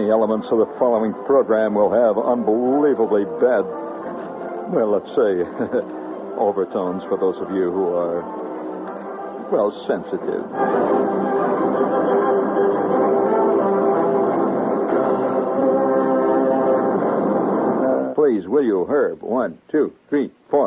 Many elements of the following program will have unbelievably bad, well, let's say, overtones for those of you who are, well, sensitive. Please, will you, Herb? 1, 2, 3, 4.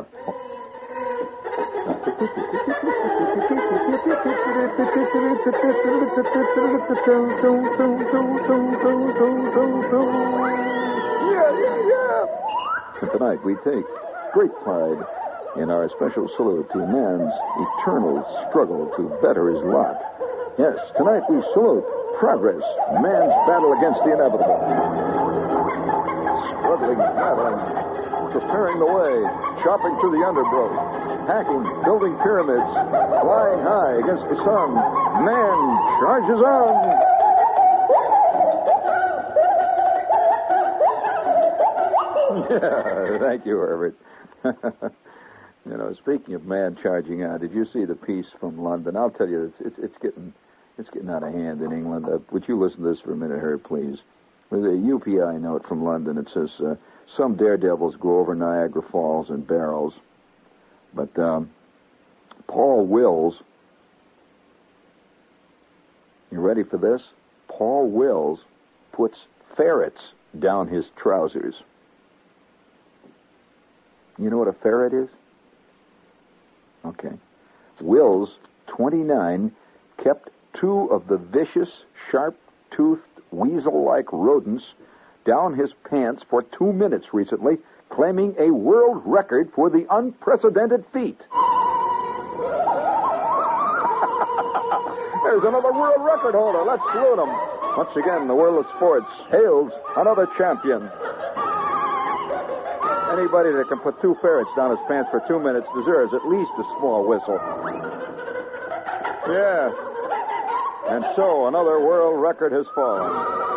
And tonight we take great pride in our special salute to man's eternal struggle to better his lot. Yes, tonight we salute progress, man's battle against the inevitable. Struggling, battling, preparing the way, chopping through the undergrowth, hacking, building pyramids, flying high against the sun. Man charges on. Yeah, thank you, Herbert. Speaking of man charging on, did you see the piece from London? I'll tell you, it's getting out of hand in England. Would you listen to this for a minute, Herb, please? With a UPI note from London, it says, some daredevils go over Niagara Falls in barrels. But Paul Wills, you ready for this? Paul Wills puts ferrets down his trousers. You know what a ferret is? Okay. Wills, 29, kept 2 of the vicious, sharp-toothed, weasel-like rodents down his pants for 2 minutes recently, claiming a world record for the unprecedented feat. There's another world record holder. Let's salute him. Once again, the world of sports hails another champion. Anybody that can put 2 ferrets down his pants for 2 minutes deserves at least a small whistle. Yeah. And so another world record has fallen.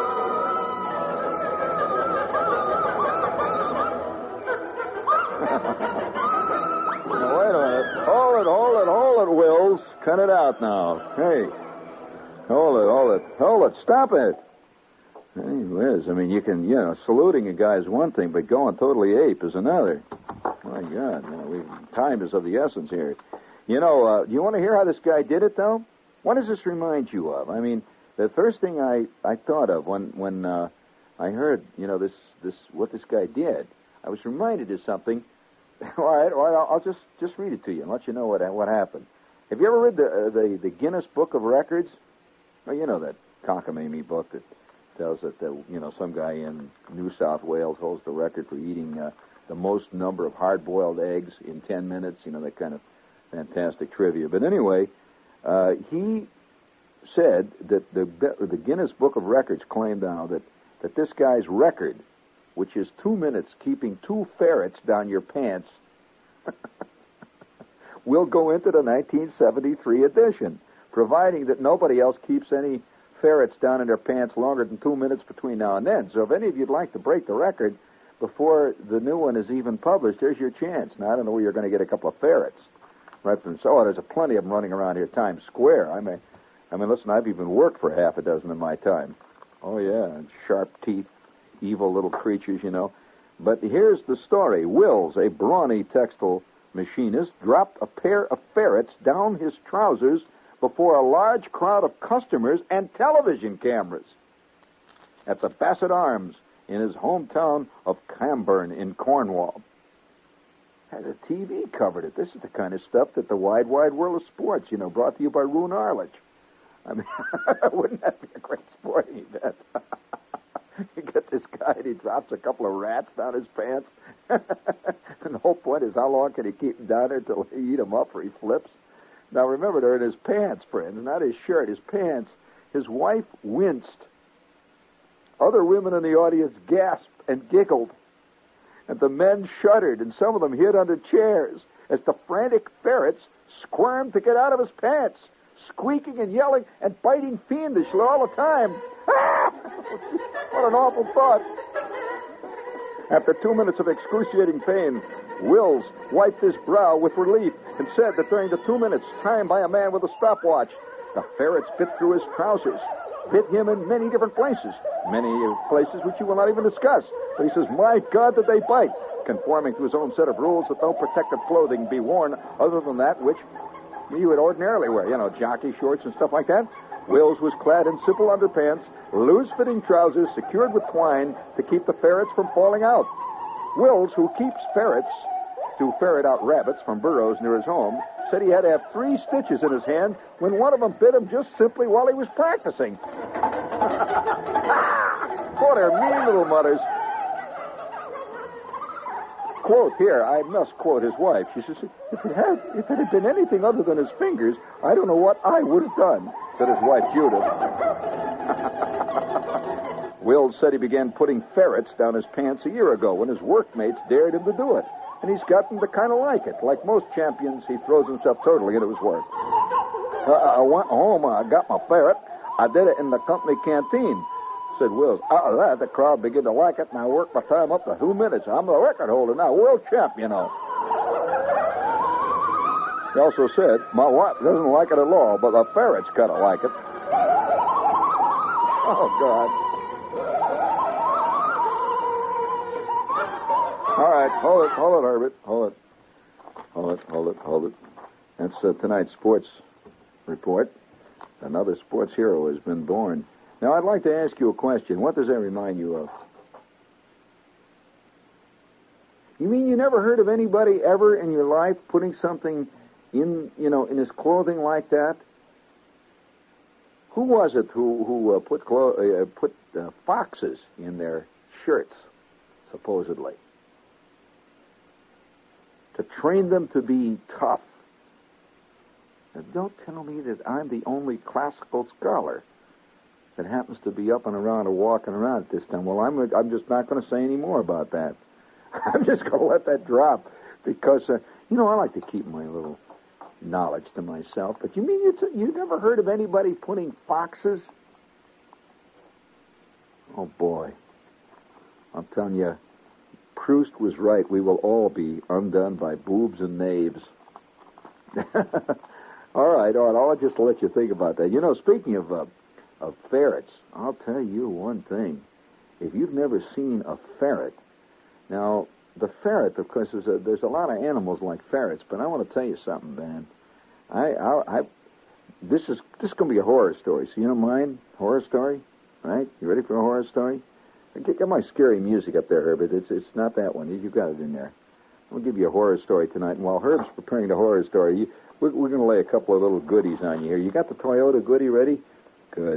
Now, wait a minute. Hold it, Wills. Cut it out now. Hey. Hold it. Stop it. Hey, Liz, I mean, you can, saluting a guy is one thing, but going totally ape is another. My God, time is of the essence here. You want to hear how this guy did it, though? What does this remind you of? I mean, the first thing I thought of when I heard, this what this guy did, I was reminded of something. All right, I'll just read it to you and let you know what happened. Have you ever read the Guinness Book of Records? Well, you know that cockamamie book that tells that some guy in New South Wales holds the record for eating the most number of hard-boiled eggs in 10 minutes. That kind of fantastic trivia. But anyway, he said that the Guinness Book of Records claimed now that this guy's record, which is 2 minutes keeping 2 ferrets down your pants, will go into the 1973 edition, providing that nobody else keeps any ferrets down in their pants longer than 2 minutes between now and then. So if any of you'd like to break the record before the new one is even published, there's your chance. Now, I don't know where you're going to get a couple of ferrets. Right from there's plenty of them running around here, Times Square. I mean, listen, I've even worked for half a dozen in my time. Oh, yeah, and sharp teeth, evil little creatures, But here's the story. Wills, a brawny textile machinist, dropped a pair of ferrets down his trousers before a large crowd of customers and television cameras at the Bassett Arms in his hometown of Camburn in Cornwall. And the TV covered it. This is the kind of stuff that the wide world of sports, brought to you by Roone Arledge. I mean, wouldn't that be a great sporting event? You get this guy and he drops a couple of rats down his pants. And the whole point is, how long can he keep them down there until he eat them up or he flips? Now, remember, they're in his pants, friends, not his shirt, his pants. His wife winced. Other women in the audience gasped and giggled. And the men shuddered, and some of them hid under chairs as the frantic ferrets squirmed to get out of his pants, squeaking and yelling and biting fiendishly all the time. Ah! What an awful thought. After 2 minutes of excruciating pain, Wills wiped his brow with relief and said that during the 2 minutes timed by a man with a stopwatch, the ferrets bit through his trousers, bit him in many different places which he will not even discuss. But he says, my God, did they bite, conforming to his own set of rules that no protective clothing be worn other than that which you would ordinarily wear, jockey shorts and stuff like that. Wills was clad in simple underpants, loose-fitting trousers secured with twine to keep the ferrets from falling out. Wills, who keeps ferrets to ferret out rabbits from burrows near his home, said he had to have 3 stitches in his hand when one of them bit him just simply while he was practicing. Oh, they're mean little mothers. Quote here, I must quote his wife. She says, if it had been anything other than his fingers, I don't know what I would have done, said his wife Judith. Will said he began putting ferrets down his pants a year ago when his workmates dared him to do it. And he's gotten to kind of like it. Like most champions, he throws himself totally into his work. I went home, I got my ferret. I did it in the company canteen, said Wills. Out of that, the crowd began to like it, and I worked my time up to 2 minutes. I'm the record holder now, world champ, He also said, my wife doesn't like it at all, but the ferrets kind of like it. Oh, God. All right, hold it, Herbert. Hold it. That's tonight's sports report. Another sports hero has been born. Now, I'd like to ask you a question. What does that remind you of? You mean you never heard of anybody ever in your life putting something in his clothing like that? Who was it who put foxes in their shirts, supposedly? To train them to be tough. Now, don't tell me that I'm the only classical scholar that happens to be up and around or walking around at this time. Well, I'm just not going to say any more about that. I'm just going to let that drop because, I like to keep my little knowledge to myself. But you mean you never heard of anybody putting foxes? Oh, boy. I'm telling you, Proust was right. We will all be undone by boobs and knaves. All right. I'll just let you think about that. Speaking of ferrets, I'll tell you one thing. If you've never seen a ferret, now, the ferret, of course, there's a lot of animals like ferrets, but I want to tell you something, man. This is going to be a horror story, so you don't mind? Horror story? Right? You ready for a horror story? Get my scary music up there, Herbert. It's not that one. You got it in there. I'm going to give you a horror story tonight, and while Herb's preparing the horror story, we're going to lay a couple of little goodies on you here. You got the Toyota goodie ready? Good.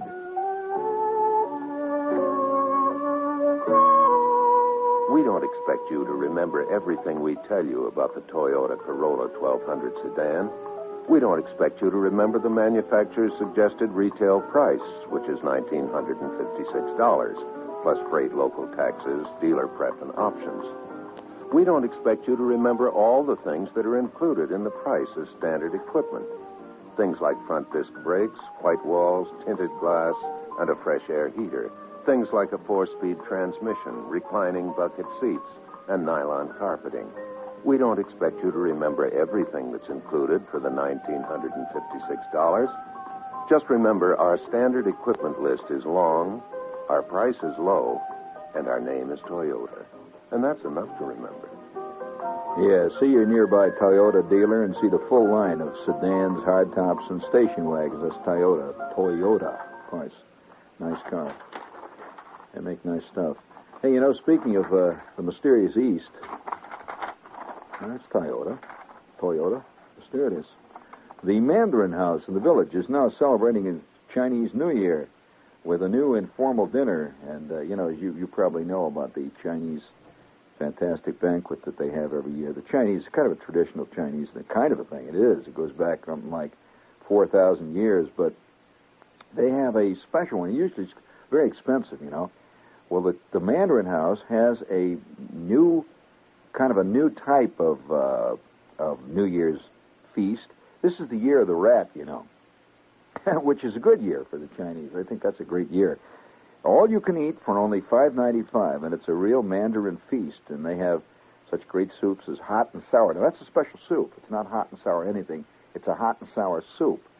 We don't expect you to remember everything we tell you about the Toyota Corolla 1200 sedan. We don't expect you to remember the manufacturer's suggested retail price, which is $1,956, plus freight, local taxes, dealer prep, and options. We don't expect you to remember all the things that are included in the price as standard equipment. Things like front disc brakes, white walls, tinted glass, and a fresh air heater. Things like a 4-speed transmission, reclining bucket seats, and nylon carpeting. We don't expect you to remember everything that's included for the $1,956. Just remember our standard equipment list is long, our price is low, and our name is Toyota. And that's enough to remember. Yeah, see your nearby Toyota dealer and see the full line of sedans, hardtops, and station wagons. That's Toyota. Toyota, of course. Nice car. They make nice stuff. Hey, speaking of the mysterious East, that's Toyota. Toyota. There it is. The Mandarin House in the village is now celebrating its Chinese New Year with a new informal dinner. And, you probably know about the Chinese fantastic banquet that they have every year. The Chinese, kind of a traditional Chinese kind of a thing. It is. It goes back something like 4,000 years. But they have a special one. Usually it's very expensive, Well, the Mandarin House has a new type of New Year's feast. This is the year of the rat, which is a good year for the Chinese. I think that's a great year. All you can eat for only $5.95, and it's a real Mandarin feast. And they have such great soups as hot and sour. Now, that's a special soup. It's not hot and sour anything. It's a hot and sour soup.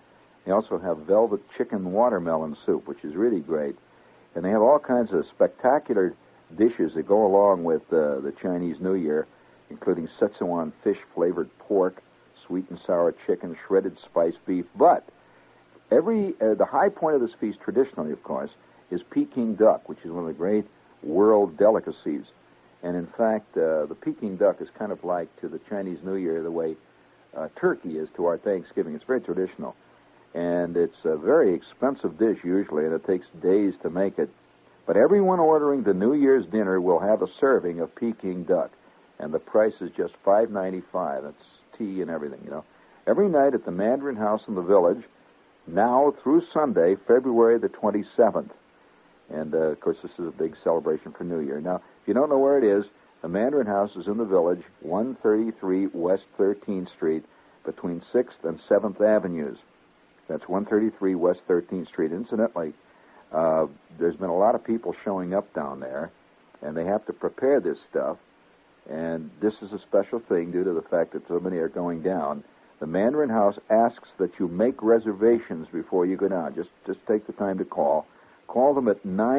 They also have velvet chicken watermelon soup, which is really great. And they have all kinds of spectacular dishes that go along with the Chinese New Year, including Szechuan fish-flavored pork, sweet and sour chicken, shredded spiced beef. But the high point of this feast, traditionally, of course, is Peking duck, which is one of the great world delicacies. And in fact, the Peking duck is kind of like to the Chinese New Year the way turkey is to our Thanksgiving. It's very traditional. And it's a very expensive dish usually, and it takes days to make it. But everyone ordering the New Year's dinner will have a serving of Peking duck. And the price is just $5.95. That's tea and everything, you know. Every night at the Mandarin House in the Village, now through Sunday, February the 27th. And, of course, this is a big celebration for New Year. Now, if you don't know where it is, the Mandarin House is in the Village, 133 West 13th Street, between 6th and 7th Avenues. That's 133 West 13th Street. Incidentally, there's been a lot of people showing up down there, and they have to prepare this stuff. And this is a special thing due to the fact that so many are going down. The Mandarin House asks that you make reservations before you go down. Just take the time to call. Call them at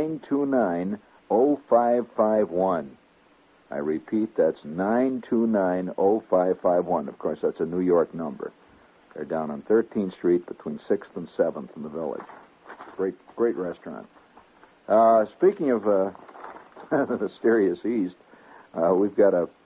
929-0551. I repeat, that's 929-0551. Of course, that's a New York number. They're down on 13th Street between 6th and 7th in the Village. Great restaurant. Speaking of the mysterious East, we've got a...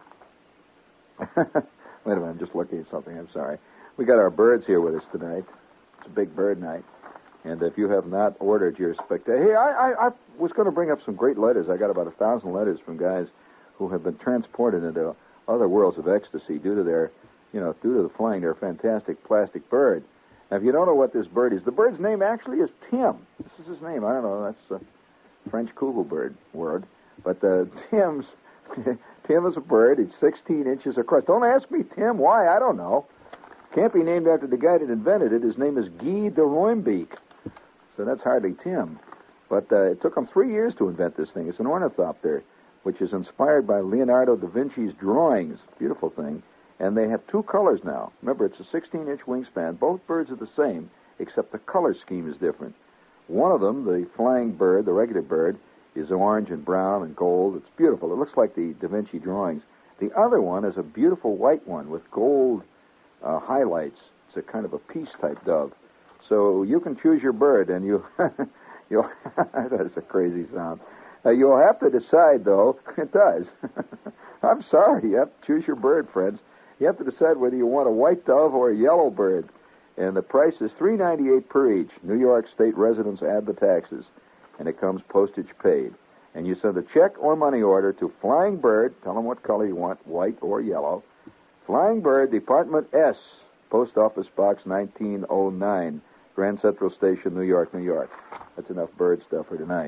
Wait a minute, I'm just looking at something. I'm sorry. We got our birds here with us tonight. It's a big bird night. And if you have not ordered your Hey, I was going to bring up some great letters. I got about 1,000 letters from guys who have been transported into other worlds of ecstasy due to the flying their fantastic plastic bird. Now, if you don't know what this bird is, the bird's name actually is Tim. This is his name. I don't know. That's a French kugel bird word. But Tim is a bird. It's 16 inches across. Don't ask me, Tim, why? I don't know. Can't be named after the guy that invented it. His name is Guy de Roimbeek. So that's hardly Tim. But it took him 3 years to invent this thing. It's an ornithopter, which is inspired by Leonardo da Vinci's drawings. Beautiful thing. And they have two colors now. Remember, it's a 16-inch wingspan. Both birds are the same, except the color scheme is different. One of them, the flying bird, the regular bird, is orange and brown and gold. It's beautiful. It looks like the Da Vinci drawings. The other one is a beautiful white one with gold highlights. It's a kind of a peace-type dove. So you can choose your bird, and you'll that's a crazy sound. You'll have to decide, though. It does. I'm sorry. You have to choose your bird, friends. You have to decide whether you want a white dove or a yellow bird. And the price is $3.98 per each. New York State residents add the taxes. And it comes postage paid. And you send a check or money order to Flying Bird. Tell them what color you want, white or yellow. Flying Bird, Department S, Post Office Box 1909, Grand Central Station, New York, New York. That's enough bird stuff for tonight.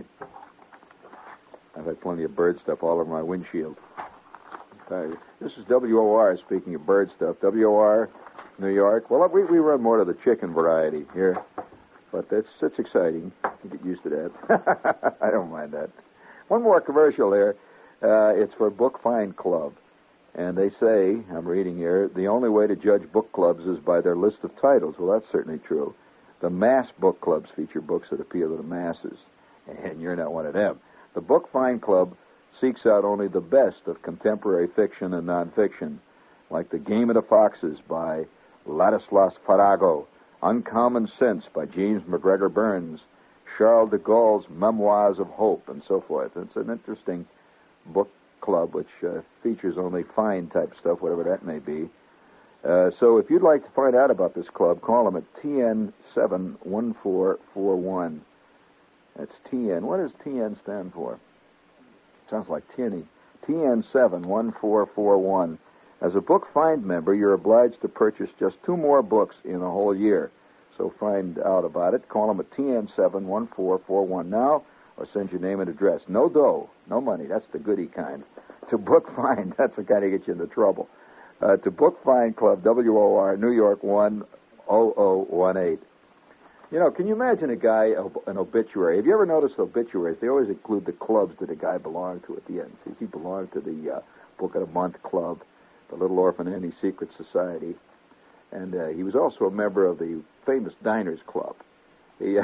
I've had plenty of bird stuff all over my windshield. This is WOR, speaking of bird stuff. WOR, New York. Well, we run more to the chicken variety here. But it's exciting. You get used to that. I don't mind that. One more commercial there. It's for Book Find Club. And they say, I'm reading here, the only way to judge book clubs is by their list of titles. Well, that's certainly true. The mass book clubs feature books that appeal to the masses. And you're not one of them. The Book Find Club seeks out only the best of contemporary fiction and nonfiction, like The Game of the Foxes by Ladislas Farago, Uncommon Sense by James McGregor Burns, Charles de Gaulle's Memoirs of Hope, and so forth. It's an interesting book club which features only fine type stuff, whatever that may be. So if you'd like to find out about this club, call them at TN71441. That's TN. What does TN stand for? Sounds like tinny. TN71441. As a Book Find member, you're obliged to purchase just 2 more books in a whole year. So find out about it. Call them at TN71441 now, or send your name and address. No dough, no money. That's the goody kind. To Book Find, that's the kind that gets you into trouble. To Book Find Club, WOR, New York 10018. You know, can you imagine a guy, an obituary? Have you ever noticed obituaries? They always include the clubs that a guy belonged to at the end. See, he belonged to the Book of the Month Club, the Little Orphan Annie Secret Society. And he was also a member of the famous Diners Club. He,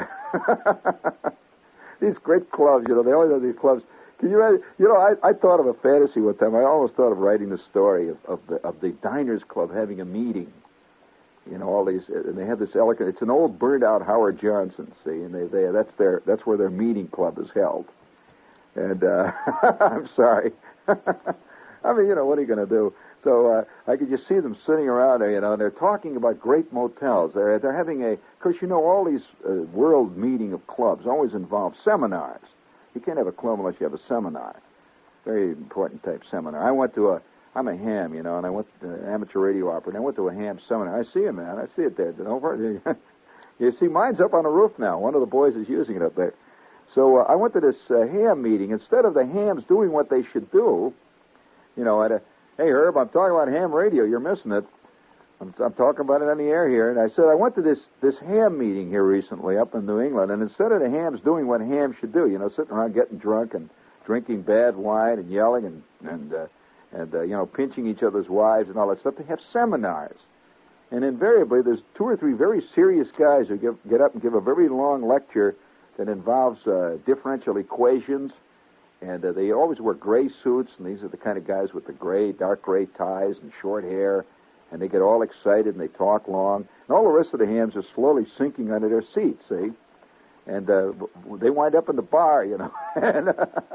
these great clubs, they always have these clubs. Can you imagine? I thought of a fantasy with them. I almost thought of writing the story of the Diners Club having a meeting. All these, and they have this elegant. It's an old burned-out Howard Johnson, see, and that's where their meeting club is held. And I'm sorry. I mean, what are you going to do? So I could just see them sitting around there, and they're talking about great motels. They're having of course, all these world meeting of clubs always involve seminars. You can't have a club unless you have a seminar. Very important type seminar. I'm a ham, and I went to an amateur radio operator, and I went to a ham seminar. I see it, man. I see it there. You see, mine's up on the roof now. One of the boys is using it up there. So I went to this ham meeting. Instead of the hams doing what they should do, hey, Herb, I'm talking about ham radio. You're missing it. I'm talking about it on the air here. And I said, I went to this ham meeting here recently up in New England, and instead of the hams doing what hams should do, sitting around getting drunk and drinking bad wine and yelling and pinching each other's wives and all that stuff, they have seminars. And invariably, there's 2 or 3 very serious guys who get up and give a very long lecture that involves differential equations. And they always wear gray suits, and these are the kind of guys with the dark gray ties and short hair, and they get all excited and they talk long. And all the rest of the hams are slowly sinking under their seats, see? And they wind up in the bar, And,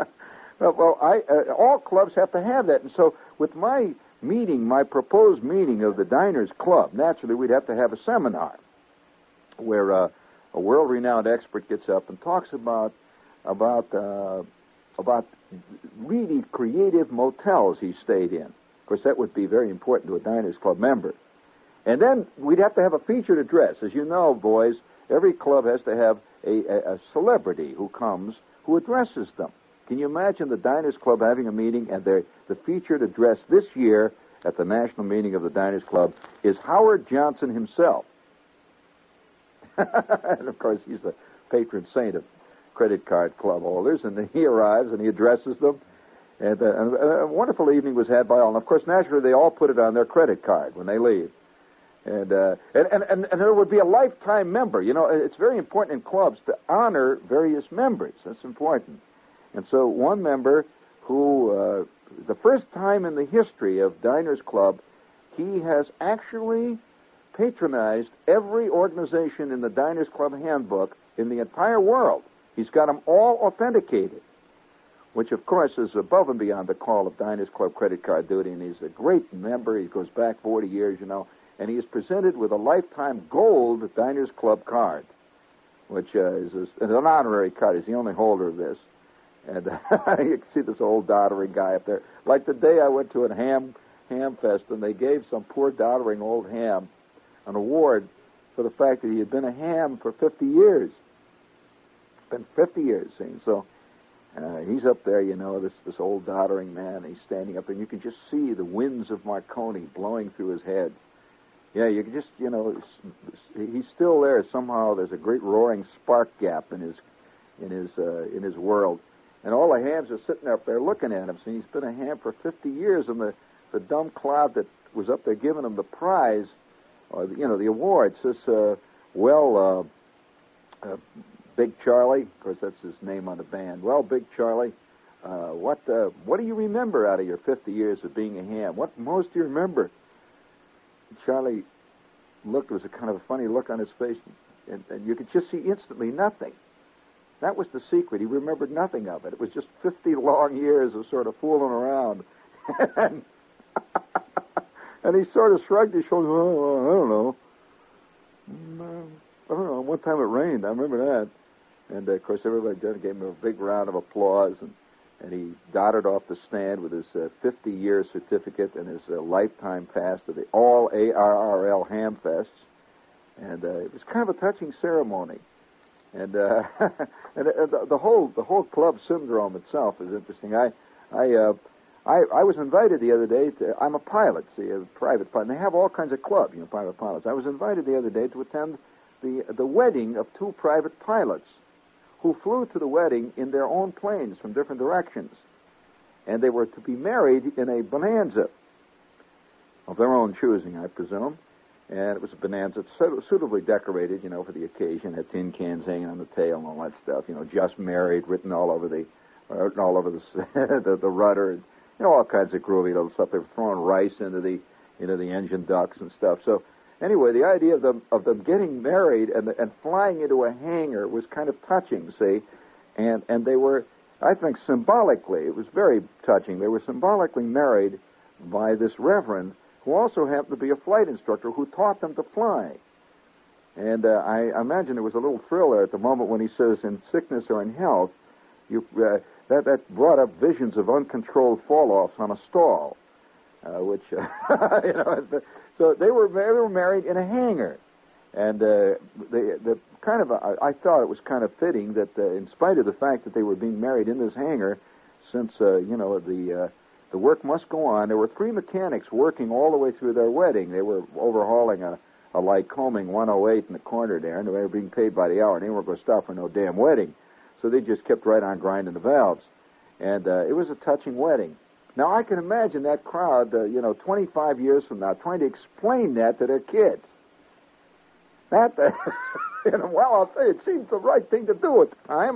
all clubs have to have that. And so with my proposed meeting of the Diners Club, naturally we'd have to have a seminar where a world-renowned expert gets up and talks about really creative motels he stayed in. Of course, that would be very important to a Diners Club member. And then we'd have to have a featured address. As you know, boys, every club has to have a celebrity who comes who addresses them. Can you imagine the Diners Club having a meeting, and the featured address this year at the national meeting of the Diners Club is Howard Johnson himself. And, of course, he's the patron saint of credit card club holders, and he arrives and he addresses them, and a wonderful evening was had by all. And of course, naturally, they all put it on their credit card when they leave, and there would be a lifetime member. It's very important in clubs to honor various members. That's important. And so one member who, the first time in the history of Diners Club, he has actually patronized every organization in the Diners Club handbook in the entire world. He's got them all authenticated, which, of course, is above and beyond the call of Diners Club credit card duty, and he's a great member. He goes back 40 years, and he is presented with a lifetime gold Diners Club card, which is an honorary card. He's the only holder of this. And you can see this old doddering guy up there. Like the day I went to a ham fest, and they gave some poor doddering old ham an award for the fact that he had been a ham for 50 years. Been 50 years, see. So he's up there, this old doddering man. He's standing up, and you can just see the winds of Marconi blowing through his head. Yeah, you can just, he's still there. Somehow there's a great roaring spark gap in his world. And all the hams are sitting up there looking at him. See, he's been a ham for 50 years, and the dumb cloud that was up there giving him the prize, or the award, says, Big Charlie, of course that's his name on the band. Well, Big Charlie, what do you remember out of your 50 years of being a ham? What most do you remember? And Charlie looked. It was a kind of a funny look on his face, and you could just see instantly nothing. That was the secret. He remembered nothing of it. It was just 50 long years of sort of fooling around. And he sort of shrugged his shoulders. Oh, I don't know. I don't know. One time it rained. I remember that. And, of course, everybody gave him a big round of applause. And he dotted off the stand with his 50-year certificate and his lifetime pass to the all ARRL Ham Fests. And it was kind of a touching ceremony. And the whole club syndrome itself is interesting. I was invited the other day I'm a pilot, see, a private pilot. And they have all kinds of clubs, private pilots. I was invited the other day to attend the wedding of 2 private pilots who flew to the wedding in their own planes from different directions. And they were to be married in a bonanza of their own choosing, I presume. And it was a Bonanza, suitably decorated, for the occasion. Had tin cans hanging on the tail and all that stuff. Just married, written all over the the rudder. All kinds of groovy little stuff. They were throwing rice into the engine ducts and stuff. So anyway, the idea of them getting married and flying into a hangar was kind of touching, see, and they were, I think, symbolically, it was very touching. They were symbolically married by this reverend who also happened to be a flight instructor who taught them to fly. And I imagine there was a little thrill there at the moment when he says, in sickness or in health, that brought up visions of uncontrolled fall-offs on a stall, which, so they were married in a hangar. And I thought it was kind of fitting that in spite of the fact that they were being married in this hangar, since, the work must go on. There were 3 mechanics working all the way through their wedding. They were overhauling a Lycoming 108 in the corner there, and they were being paid by the hour, and they weren't going to stop for no damn wedding. So they just kept right on grinding the valves. And it was a touching wedding. Now, I can imagine that crowd, 25 years from now, trying to explain that to their kids. Well, I'll tell you, it seemed the right thing to do at the time.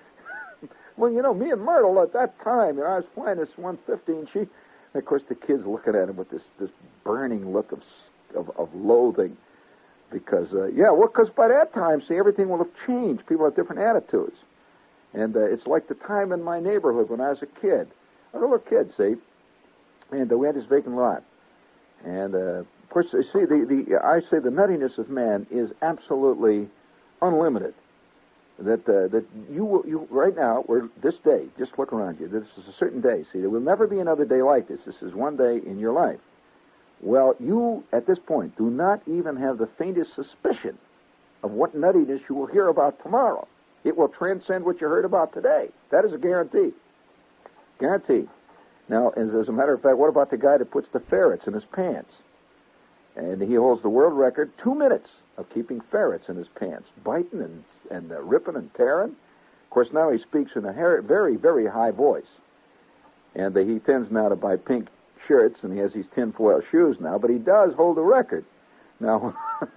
Me and Myrtle at that time, I was flying this 150, and she, of course, the kids looking at him with this burning look of loathing, because by that time, see, everything will have changed. People have different attitudes, and it's like the time in my neighborhood when I was a kid, a little kid, see, and we had this vacant lot, and of course, see, I say the nuttiness of man is absolutely unlimited. That you right now, this day, just look around you. This is a certain day. See, there will never be another day like this. This is one day in your life. Well, you, at this point, do not even have the faintest suspicion of what nuttiness you will hear about tomorrow. It will transcend what you heard about today. That is a guarantee. Guarantee. Now, as a matter of fact, what about the guy that puts the ferrets in his pants? And he holds the world record, 2 minutes of keeping ferrets in his pants, biting and ripping and tearing. Of course, now he speaks in a very, very high voice. And he tends now to buy pink shirts, and he has these tinfoil shoes now, but he does hold the record. Now,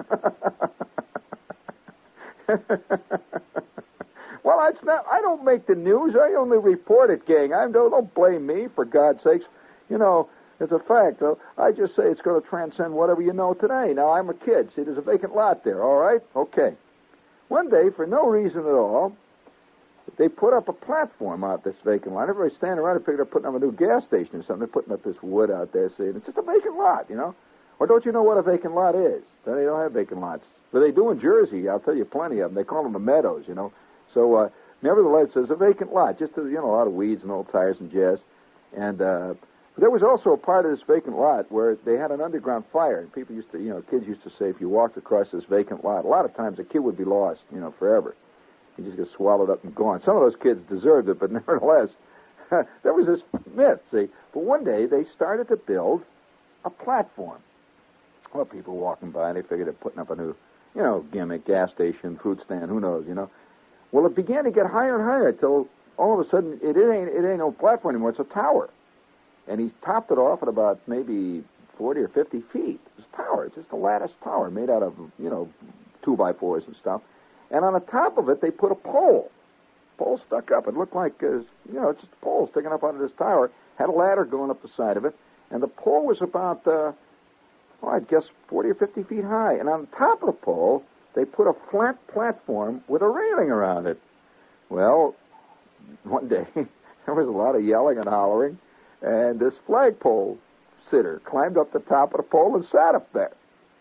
well, it's not. I don't make the news. I only report it, gang. Don't blame me, for God's sakes. It's a fact. I just say it's going to transcend whatever you know today. Now, I'm a kid. See, there's a vacant lot there, all right? Okay. One day, for no reason at all, they put up a platform out this vacant lot. Everybody's standing around and figured they're putting up a new gas station or something. They're putting up this wood out there, see, and it's just a vacant lot, Or don't you know what a vacant lot is? They don't have vacant lots. But they do in Jersey. I'll tell you plenty of them. They call them the meadows, So, nevertheless, there's a vacant lot. Just, a lot of weeds and old tires and jazz. And, there was also a part of this vacant lot where they had an underground fire, and people used to, kids used to say if you walked across this vacant lot, a lot of times a kid would be lost, forever. He just gets swallowed up and gone. Some of those kids deserved it, but nevertheless, there was this myth, see. But one day they started to build a platform. Well, people walking by, they figured they're putting up a new, gimmick, gas station, fruit stand, who knows, Well, it began to get higher and higher until all of a sudden it ain't no platform anymore. It's a tower. And he topped it off at about maybe 40 or 50 feet. It's a tower. It's just a lattice tower made out of, 2x4s and stuff. And on the top of it, they put a pole. Pole stuck up. It looked like, it's just a pole sticking up out of this tower. Had a ladder going up the side of it. And the pole was about, I'd guess 40 or 50 feet high. And on the top of the pole, they put a flat platform with a railing around it. Well, one day, there was a lot of yelling and hollering. And this flagpole sitter climbed up the top of the pole and sat up there.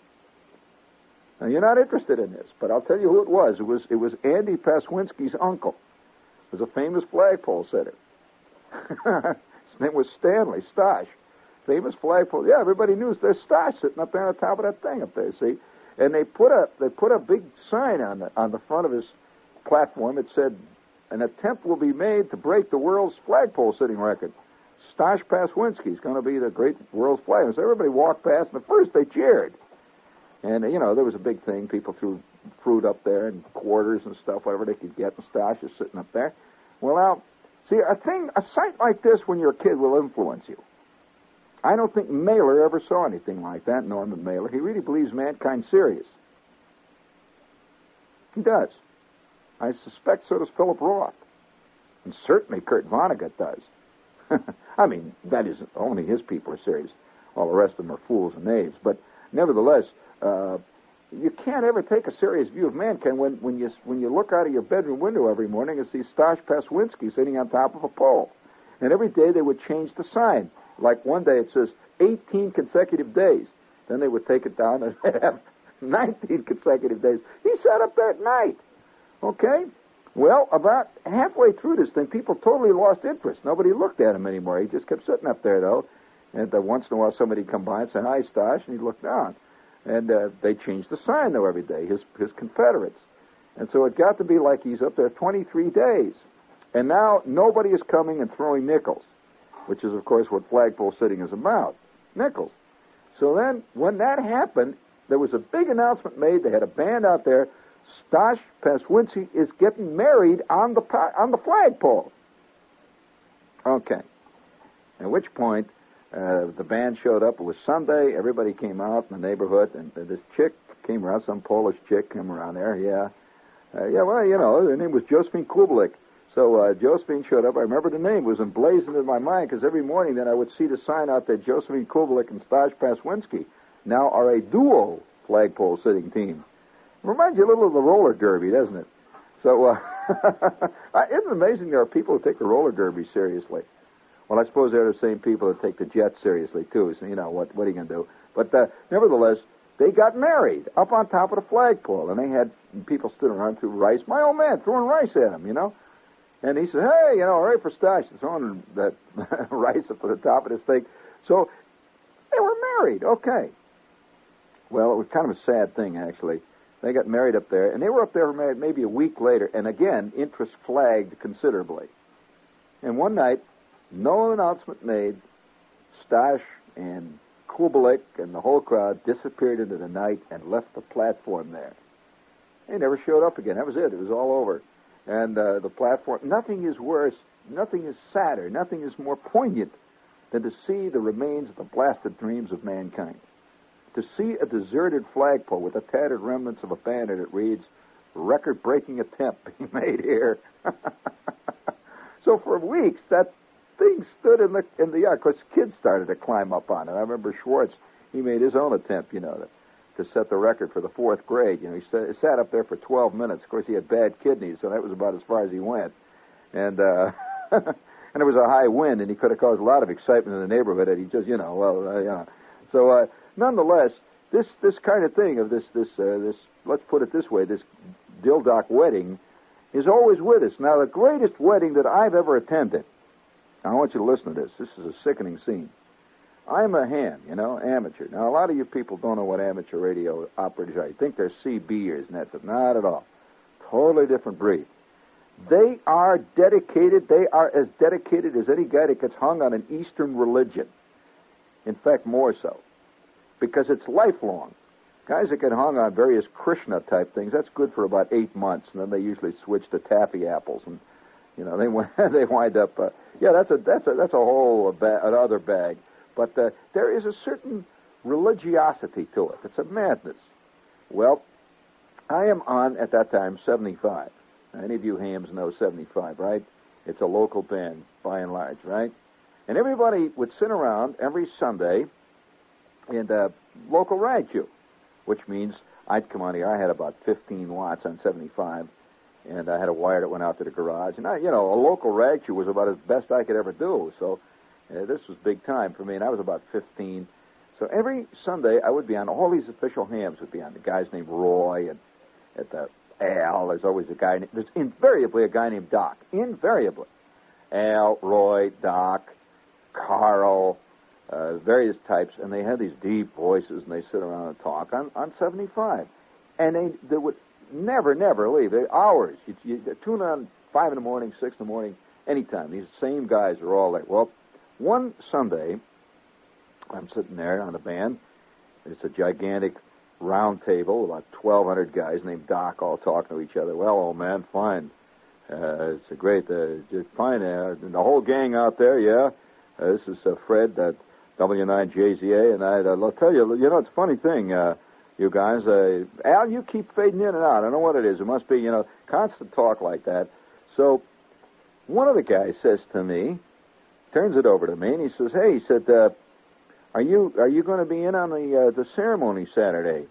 Now, you're not interested in this, but I'll tell you who it was. It was Andy Paswinski's uncle. It was a famous flagpole sitter. His name was Stanley Stosh. Famous flagpole. Yeah, everybody knew there's Stosh sitting up there on the top of that thing up there, see? And they put a big sign on the front of his platform. It said, "An attempt will be made to break the world's flagpole sitting record. Stosh Paswinski is going to be the great world's flagman." So everybody walked past, and at first they cheered. And, there was a big thing. People threw fruit up there and quarters and stuff, whatever they could get, and Stosh is sitting up there. Well, now, see, a sight like this when you're a kid will influence you. I don't think Mailer ever saw anything like that, Norman Mailer. He really believes mankind's serious. He does. I suspect so does Philip Roth. And certainly Kurt Vonnegut does. I mean, that isn't only his people are serious. All the rest of them are fools and knaves. But nevertheless, you can't ever take a serious view of mankind when you look out of your bedroom window every morning and see Stash Paswinski sitting on top of a pole. And every day they would change the sign. Like one day it says 18 consecutive days. Then they would take it down and have 19 consecutive days. He sat up there at night. Okay? Well, about halfway through this thing, people totally lost interest. Nobody looked at him anymore. He just kept sitting up there, though. And once in a while somebody would come by and say, "Hi, Stash," and he'd look down. And they changed the sign, though, every day, his Confederates. And so it got to be like he's up there 23 days. And now nobody is coming and throwing nickels, which is, of course, what flagpole sitting is about, nickels. So then, when that happened, there was a big announcement made. They had a band out there. Stash Paswinski is getting married on the flagpole. Okay. At which point, the band showed up. It was Sunday. Everybody came out in the neighborhood, and this chick came around. Some Polish chick came around there. Yeah. Well, you know, her name was Josephine Kubelik. So Josephine showed up. I remember the name. It was emblazoned in my mind because every morning then I would see the sign out there, Josephine Kubelik and Stash Paswinski now are a duo flagpole sitting team. Reminds you a little of the roller derby, doesn't it? So, isn't it amazing there are people who take the roller derby seriously? Well, I suppose they're the same people that take the jet seriously, too, so, you know, what are you going to do? But, nevertheless, they got married up on top of the flagpole, and they had people stood around threw rice. My old man throwing rice at him, you know? And he said, "Hey, you know, hooray for Stash," throwing that rice up to the top of this thing. So, they were married, okay. Well, it was kind of a sad thing, actually. They got married up there, and they were up there maybe a week later, and again, interest flagged considerably. And one night, no announcement made, Stash and Kubelik and the whole crowd disappeared into the night and left the platform there. They never showed up again. That was it. It was all over. And the platform, nothing is worse, nothing is sadder, nothing is more poignant than to see the remains of the blasted dreams of mankind. To see a deserted flagpole with the tattered remnants of a banner that reads, "Record-breaking attempt being made here." So for weeks, that thing stood in the yard. Of course, kids started to climb up on it. I remember Schwartz, he made his own attempt, you know, to set the record for the 4th grade. You know, he sat up there for 12 minutes. Of course, he had bad kidneys, so that was about as far as he went. And and there was a high wind, and he could have caused a lot of excitement in the neighborhood. And he just, you know, So, nonetheless, this kind of thing of this, let's put it this way, this Dildock wedding is always with us. Now, the greatest wedding that I've ever attended, now I want you to listen to this. This is a sickening scene. I'm a ham, you know, amateur. Now, a lot of you people don't know what amateur radio operators are. You think they're CBers, and that's it. Not at all. Totally different breed. They are dedicated. They are as dedicated as any guy that gets hung on an Eastern religion. In fact, more so. Because it's lifelong. Guys that get hung on various Krishna-type things, that's good for about 8 months, and then they usually switch to taffy apples, and, you know, they wind up, that's a whole another bag. But there is a certain religiosity to it. It's a madness. Well, I am on, at that time, 75. Now, any of you hams know 75, right? It's a local band, by and large, right? And everybody would sit around every Sunday in local rag queue, which means I'd come on here. I had about 15 watts on 75, and I had a wire that went out to the garage. And, a local rag queue was about as best I could ever do. So this was big time for me, and I was about 15. So every Sunday I would be on. All these official hams would be on. The guys named Roy and at the Al. There's always a guy. There's invariably a guy named Doc. Invariably. Al, Roy, Doc, Carl, various types, and they had these deep voices, and they sit around and talk on 75. And they would never leave. Hours. You tune on 5 in the morning, 6 in the morning, anytime. These same guys are all there. Well, one Sunday, I'm sitting there on the band. It's a gigantic round table, about 1,200 guys named Doc all talking to each other. "Well, old man, fine. It's a great, just fine. And the whole gang out there, yeah. This is Fred, W9JZA, and I'll tell you, it's a funny thing, you guys. Al, you keep fading in and out. I don't know what it is. It must be, constant talk like that. So one of the guys says to me, turns it over to me, and he says, "Hey," he said, "Are you going to be in on the ceremony Saturday?"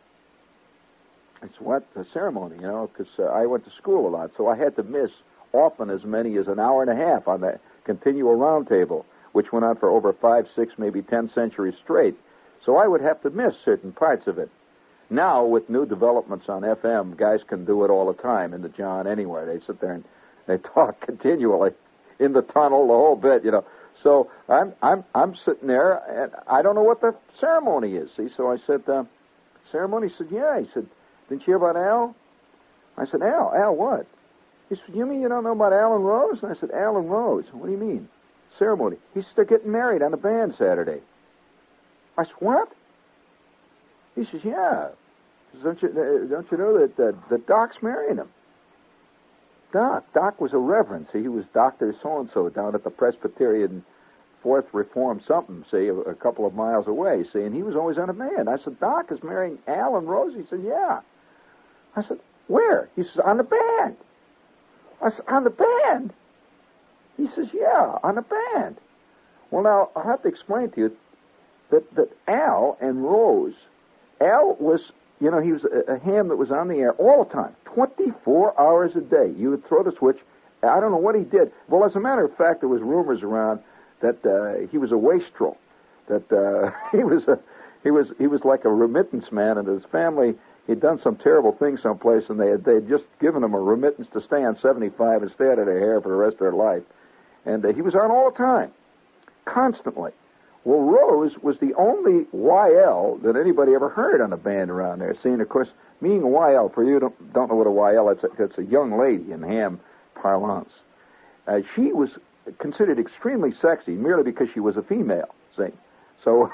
I said, "What, the ceremony?" Because I went to school a lot, so I had to miss often as many as an hour and a half on that continual roundtable, which went on for over 5, 6, maybe 10 centuries straight. So I would have to miss certain parts of it. Now, with new developments on FM, guys can do it all the time in the John anywhere. They sit there and they talk continually in the tunnel, the whole bit, So I'm sitting there, and I don't know what the ceremony is. See, so I said, ceremony? He said, "Yeah." He said, "Didn't you hear about Al?" I said, Al what?" He said, "You mean you don't know about Al and Rose?" And I said, "Al and Rose? What do you mean?" "Ceremony." He said, "They're getting married on a band Saturday." I said, "What?" He says, "Yeah." He says, Don't you know that Doc's marrying him?" Doc was a reverend. See, he was Dr. So-and-so down at the Presbyterian Fourth Reform something, see, a couple of miles away, see, and he was always on a band. I said, "Doc is marrying Al and Rose?" He said, "Yeah." I said, "Where?" He says, "On the band." I said, "On the band?" He says, "Yeah, on the band." Well, now, I'll have to explain to you that Al and Rose, Al was, he was a ham that was on the air all the time, 24 hours a day. You would throw the switch. I don't know what he did. Well, as a matter of fact, there was rumors around that he was a wastrel, that he was like a remittance man, and his family, he'd done some terrible thing someplace, and they had just given him a remittance to stay on 75 and stay out of their hair for the rest of their life. And he was on all the time, constantly. Well, Rose was the only YL that anybody ever heard on a band around there. See, and of course, being a YL, for you don't know what a YL, it's a young lady in ham parlance. She was considered extremely sexy merely because she was a female. See, so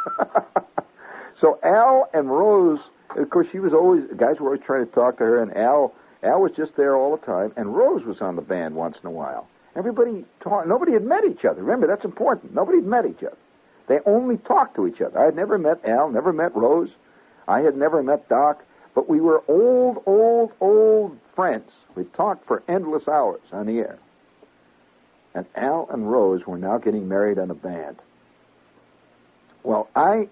so Al and Rose, of course, guys were always trying to talk to her, and Al was just there all the time, and Rose was on the band once in a while. Everybody talked. Nobody had met each other. Remember, that's important. Nobody had met each other. They only talked to each other. I had never met Al, never met Rose. I had never met Doc, but we were old friends. We talked for endless hours on the air. And Al and Rose were now getting married on a band. Well, I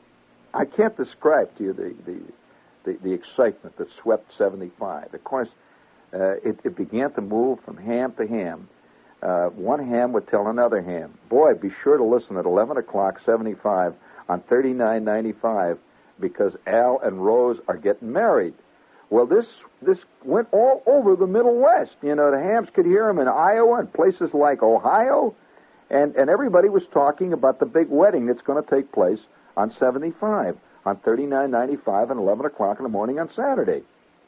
can't describe to you the excitement that swept 75. Of course, it began to move from ham to ham. One ham would tell another ham, "Boy, be sure to listen at 11 o'clock, 75 on 3995, because Al and Rose are getting married." Well, this went all over the Middle West. The hams could hear them in Iowa and places like Ohio, and everybody was talking about the big wedding that's going to take place on 75, on 3995 and 11 o'clock in the morning on Saturday.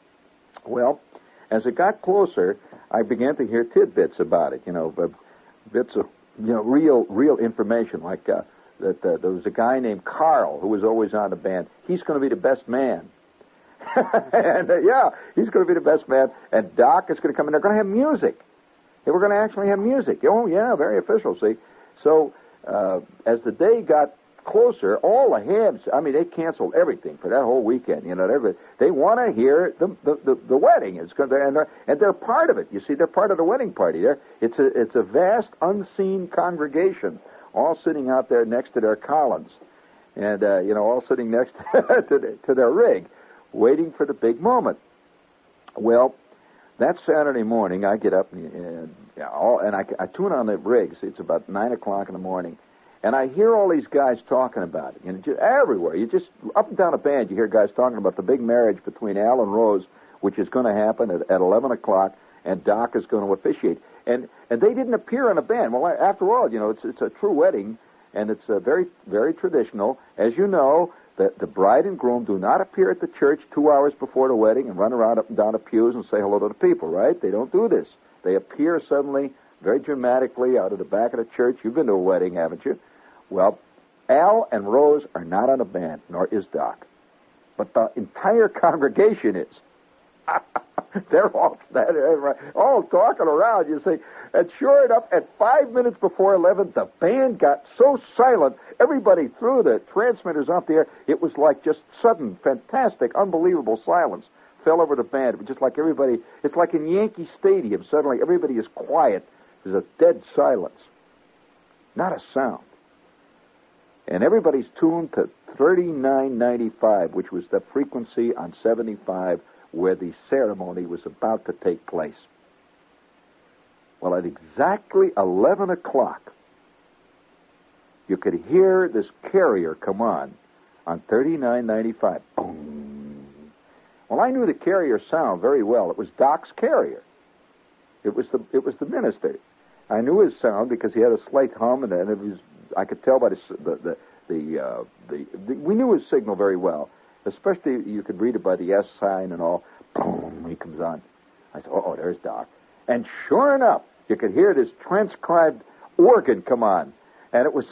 Well, as it got closer, I began to hear tidbits about it, bits of, real information, like that there was a guy named Carl who was always on the band. He's going to be the best man. And, he's going to be the best man, and Doc is going to come in. They're going to have music. They were going to actually have music. Oh, yeah, very official, see. So as the day got closer, all the hams, they canceled everything for that whole weekend. They want to hear the wedding. And they're part of it. You see, they're part of the wedding party. It's a vast, unseen congregation, all sitting out there next to their Collins, and all sitting next to their rig, waiting for the big moment. Well, that Saturday morning, I get up and I tune on the rig. See, it's about 9 o'clock in the morning. And I hear all these guys talking about it. And just everywhere. You just, up and down a band, you hear guys talking about the big marriage between Al and Rose, which is going to happen at 11 o'clock, and Doc is going to officiate. And they didn't appear on a band. Well, after all, it's a true wedding, and it's very, very traditional. As you know, the bride and groom do not appear at the church 2 hours before the wedding and run around up and down the pews and say hello to the people, right? They don't do this. They appear suddenly, very dramatically, out of the back of the church. You've been to a wedding, haven't you? Well, Al and Rose are not on a band, nor is Doc. But the entire congregation is. They're all standing, all talking around, you see. And sure enough, at 5 minutes before 11, the band got so silent, everybody threw the transmitters off the air. It was like just sudden, fantastic, unbelievable silence fell over the band. It was just like everybody, it's like in Yankee Stadium. Suddenly, everybody is quiet. There's a dead silence. Not a sound. And everybody's tuned to 3995, which was the frequency on 75 where the ceremony was about to take place. Well, at exactly 11 o'clock, you could hear this carrier come on 3995. Boom. Well, I knew the carrier sound very well. It was Doc's carrier. It was the minister. I knew his sound because he had a slight hum, and it was, I could tell by we knew his signal very well. Especially, you could read it by the S sign and all. Boom, he comes on. I said, oh, there's Doc. And sure enough, you could hear this transcribed organ come on, and it was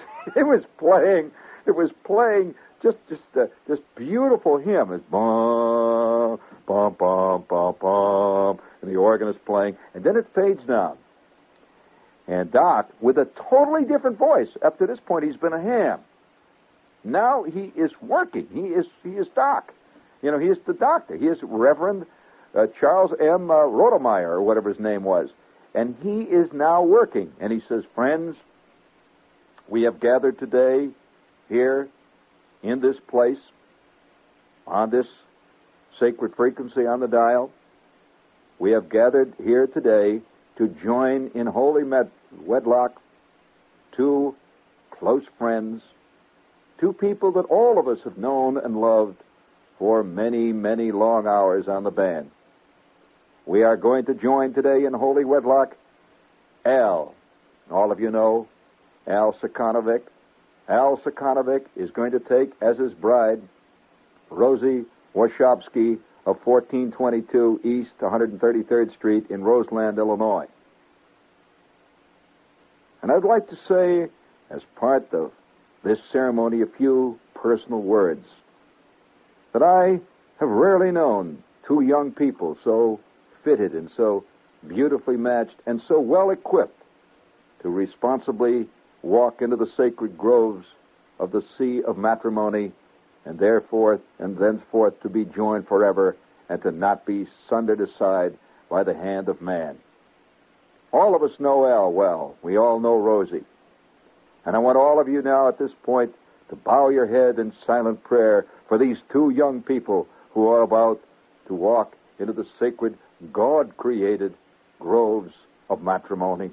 playing just beautiful hymn. It's bum bum bum bum bum, and the organ is playing, and then it fades down. And Doc, with a totally different voice, up to this point he's been a ham. Now he is working. He is Doc. You know, he is the doctor. He is Reverend Charles M. Rodemeyer, or whatever his name was. And he is now working. And he says, friends, we have gathered today here in this place on this sacred frequency on the dial. We have gathered here today to join in holy wedlock two close friends, two people that all of us have known and loved for many, many long hours on the band. We are going to join today in holy wedlock Al. All of you know Al Sikonovic. Al Sikonovic is going to take as his bride Rosie Wachowski of 1422 East 133rd Street in Roseland, Illinois. And I'd like to say, as part of this ceremony, a few personal words. That I have rarely known two young people so fitted and so beautifully matched and so well equipped to responsibly walk into the sacred groves of the sea of matrimony, and thenceforth to be joined forever and to not be sundered aside by the hand of man. All of us know Al well. We all know Rosie. And I want all of you now at this point to bow your head in silent prayer for these two young people who are about to walk into the sacred, God-created groves of matrimony.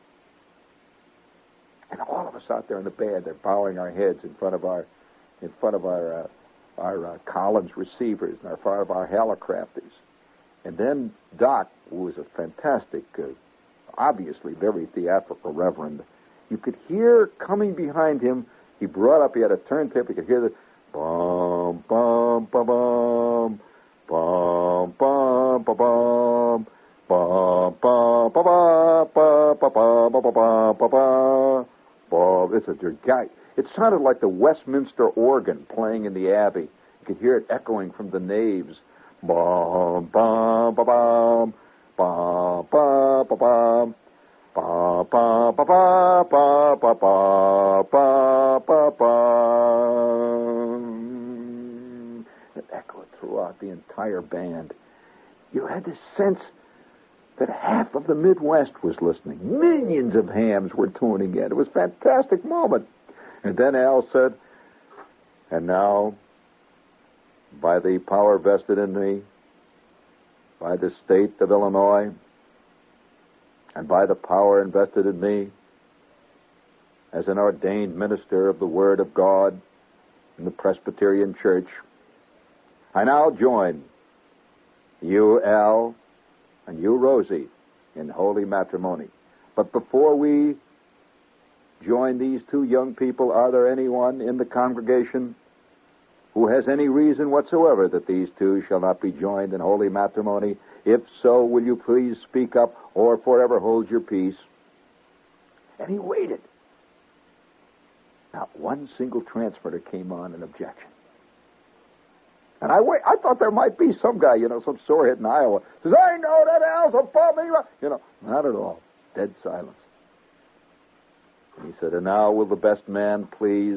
And all of us out there in the band are bowing our heads in front of our Collins receivers and in front of our Hallicrafties. And then Doc, who was a fantastic, obviously very theatrical reverend, you could hear coming behind him, he had a turntable, you could hear the bum, bum, bum, bum, bum, bum, bum, bum, bum, bum, bum, bum, bum, bum. It's a guy. It sounded like the Westminster organ playing in the Abbey. You could hear it echoing from the naves. Bum, bum, bum, bum, bum, bum, bum, bum. Ba ba ba ba ba ba ba ba ba. It echoed throughout the entire band. You had the sense that half of the Midwest was listening. Millions of hams were tuning in. It was a fantastic moment. And then Al said, and now, by the power vested in me, by the state of Illinois, and by the power invested in me as an ordained minister of the Word of God in the Presbyterian Church, I now join you, Al, and you, Rosie, in holy matrimony. But before we join these two young people, are there anyone in the congregation who has any reason whatsoever that these two shall not be joined in holy matrimony? If so, will you please speak up or forever hold your peace? And he waited. Not one single transmitter came on an objection. And I thought there might be some guy, some sorehead in Iowa, says, I know that Al's above me. Not at all. Dead silence. And he said, and now will the best man please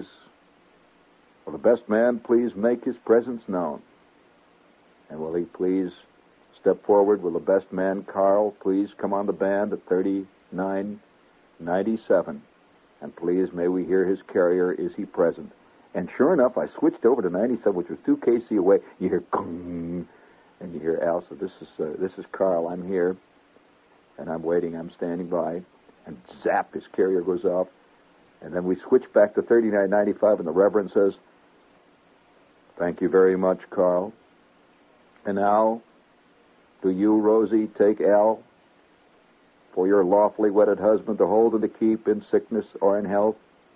make his presence known? And will he please step forward? Will the best man, Carl, please come on the band at 3997? And please, may we hear his carrier, is he present? And sure enough, I switched over to 97, which was 2 KC away. You hear gong, and you hear Al. So this is Carl. I'm here, and I'm waiting. I'm standing by, and zap, his carrier goes off, and then we switch back to 3995, and the Reverend says, "Thank you very much, Carl. And now, do you, Rosie, take Al for your lawfully wedded husband to hold and to keep in sickness or in health?"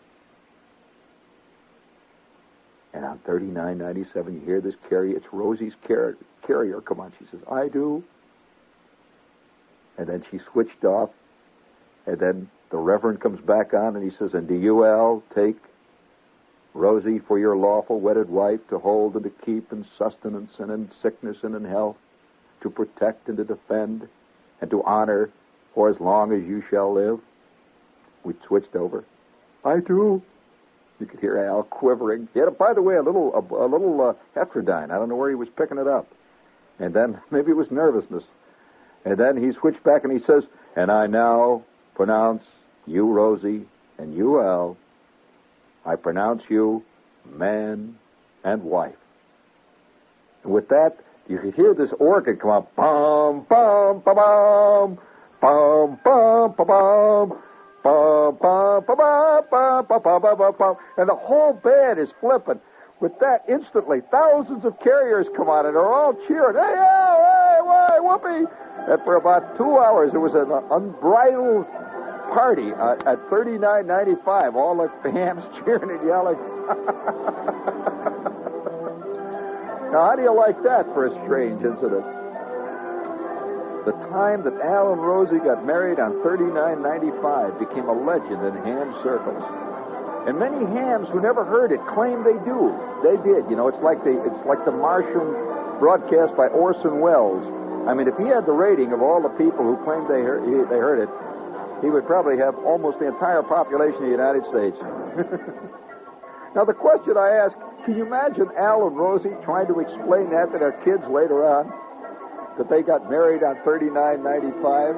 And on 3997, you hear this carrier. It's Rosie's carrier. Come on, she says, "I do." And then she switched off. And then the Reverend comes back on, and he says, "And do you, Al, take Rosie for your lawful wedded wife to hold and to keep in sustenance and in sickness and in health, to protect and to defend and to honor for as long as you shall live?" We switched over. "I do." You could hear Al quivering. He had, by the way, a little Heterodyne. I don't know where he was picking it up. And then maybe it was nervousness. And then he switched back and he says, "And I now pronounce you, Rosie, and you, Al, I pronounce you man and wife." And with that, you could hear this organ come on. Bum, bum, ba bum, bum, bum, ba bum. Bum, bum, ba, ba, ba, ba, ba, ba, ba, ba. And the whole band is flipping. With that, instantly, thousands of carriers come on, and they're all cheering. "Hey, Al, hey, why, whoopee!" And for about 2 hours, there was an unbridled party at 3995. All the fans cheering and yelling. Now, how do you like that for a strange incident? The time that Al and Rosie got married on 3995 became a legend in ham circles. And many hams who never heard it claim they do. They did. It's like the Martian broadcast by Orson Welles. I mean, if he had the rating of all the people who claimed they heard it, he would probably have almost the entire population of the United States. Now, the question I ask, can you imagine Al and Rosie trying to explain that to their kids later on? That they got married on 3995?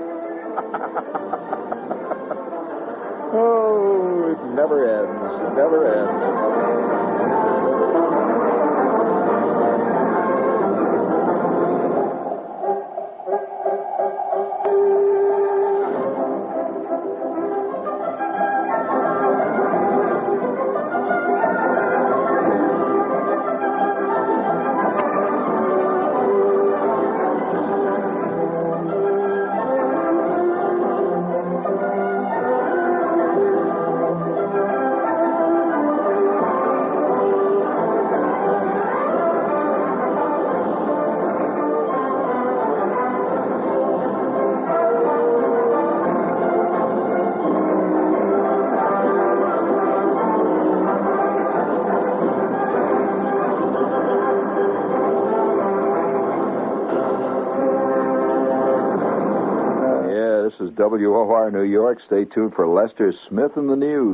Oh, it never ends. It never ends. This is WOR New York. Stay tuned for Lester Smith in the news.